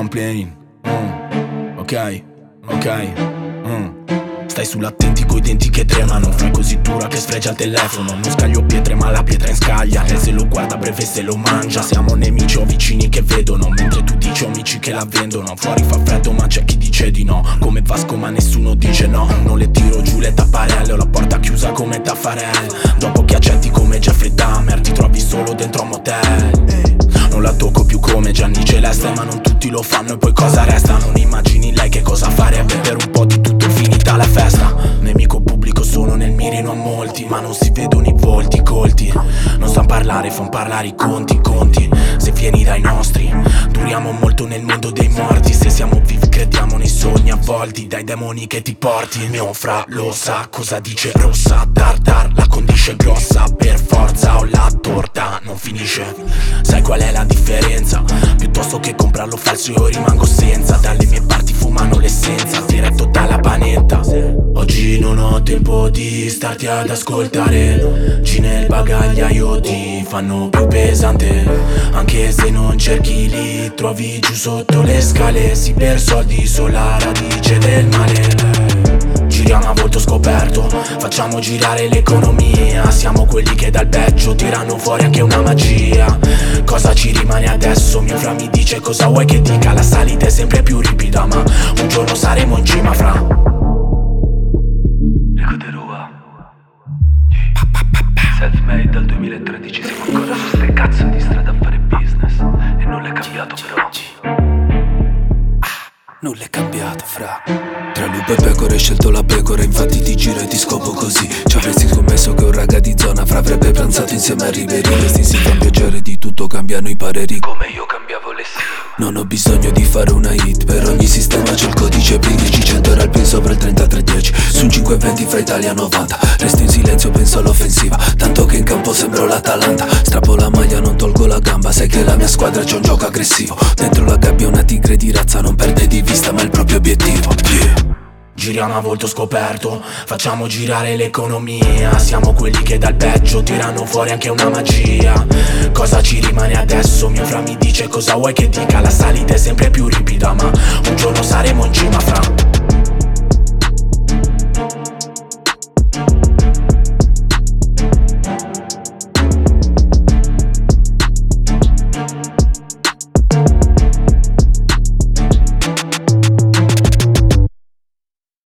one plane. Ok. Stai sull'attenti coi denti che tremano. Fai così dura che sfregia il telefono. Non scaglio pietre ma la pietra in scaglia. E se lo guarda breve se lo mangia. Siamo nemici o vicini che vedono, mentre tu dici amici che la vendono. Fuori fa freddo ma c'è chi dice di no. Come Vasco ma nessuno dice no. Non le tiro giù le tapparelle. Ho la porta chiusa come Taffarel. Dopo che accetti come Jeffrey Dahmer, ti trovi solo dentro un motel. Non la tocco più come Gianni Celeste, ma non tutti lo fanno e poi cosa resta? Non immagini lei che cosa farebbe per un po' di tutto finita la festa. Nemico pubblico sono nel mirino a molti, ma non si vedono i volti colti. Non san parlare, fan parlare i conti. Se vieni dai nostri, duriamo molto nel mondo dei morti. Se siamo vivi crediamo nei sogni avvolti dai demoni che ti porti. Mio fra lo sa cosa dice rossa. Dar, la condisce grossa. Per forza o la torta non finisce. Sai qual è la differenza? Piuttosto che comprarlo falso io rimango senza. Dalle mie parti fumano l'essenza, diretto dalla panetta. Oggi non ho tempo di starti ad ascoltare. G nel bagagliaio ti fanno più pesante. Anche se non cerchi li trovi giù sotto le scale. Sì, per soldi sola radice del male. Giriamo a volto scoperto, facciamo girare l'economia. Siamo quelli che dal peggio tirano fuori anche una magia. Cosa ci rimane adesso? Mio fra mi dice cosa vuoi che dica. La salita è sempre più ripida, ma un giorno saremo in cima fra. Rico De Rua, self-made dal 2013. Siamo ancora su ste cazzo di strada a fare business. E non l'è cambiato però. Non l'è cambiato fra. Tra lupo e pecore hai scelto la pecora, infatti ti giro e ti scopo così. Ci avresti scommesso che un raga di zona fra avrebbe pranzato insieme a Riveri. Questi si fanno piacere di tutto, cambiano i pareri. Come io cambiavo le sì. Non ho bisogno di fare una hit, per ogni sistema c'è il codice PIN. 100 era il pin sopra il 3310. Su un 520 fra Italia 90. Resto in silenzio, penso all'offensiva, tanto che in campo sembro l'Atalanta. Strappo la maglia, non tolgo la gamba, sai che la mia squadra c'è un gioco aggressivo. Dentro la gabbia una tigre di razza, non perde di vista ma il proprio obiettivo. Giriamo a volto scoperto, facciamo girare l'economia. Siamo quelli che dal peggio tirano fuori anche una magia. Cosa ci rimane adesso? Mio fra mi dice cosa vuoi che dica. La salita è sempre più ripida, ma un giorno saremo in cima fra.